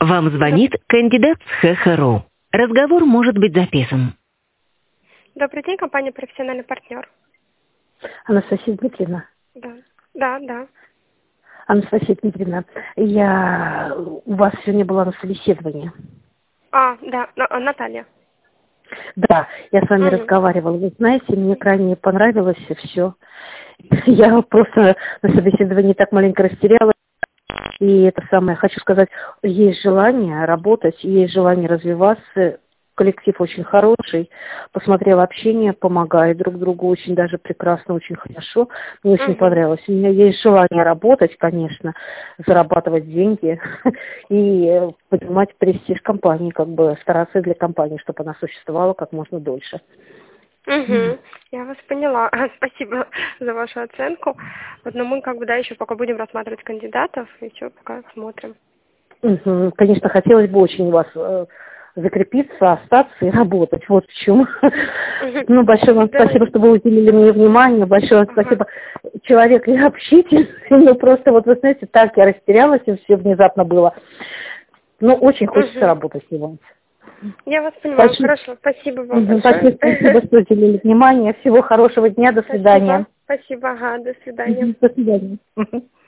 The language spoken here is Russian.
Вам звонит кандидат с ХХРУ. Разговор может быть записан. Добрый день, компания «Профессиональный партнер». Анастасия Дмитриевна. Да. Анастасия Дмитриевна, я у вас сегодня была на собеседовании. Да, Наталья. Да, я с вами разговаривала. Вы знаете, мне крайне понравилось все. Я просто на собеседовании так маленько растерялась. И это самое, хочу сказать, есть желание работать, есть желание развиваться. Коллектив очень хороший. Посмотрела общение, помогает друг другу очень даже прекрасно, очень хорошо. Мне очень понравилось. У меня есть желание работать, конечно, зарабатывать деньги и поднимать престиж компании, как бы стараться для компании, чтобы она существовала как можно дольше. Я вас поняла. Спасибо за вашу оценку. Но мы еще пока будем рассматривать кандидатов, и все, пока смотрим. Конечно, хотелось бы очень у вас закрепиться, остаться и работать. Вот в чем. Ну, большое вам спасибо, что вы уделили мне внимание. Большое вам спасибо. Человек я общительный, но просто вот вы знаете, так я растерялась, и все внезапно было. Ну, очень хочется работать с вами. Я вас понимаю. Спасибо. Хорошо, спасибо вам большое. Спасибо, что уделили внимание. Всего хорошего дня, до свидания. Спасибо, до свидания. До свидания.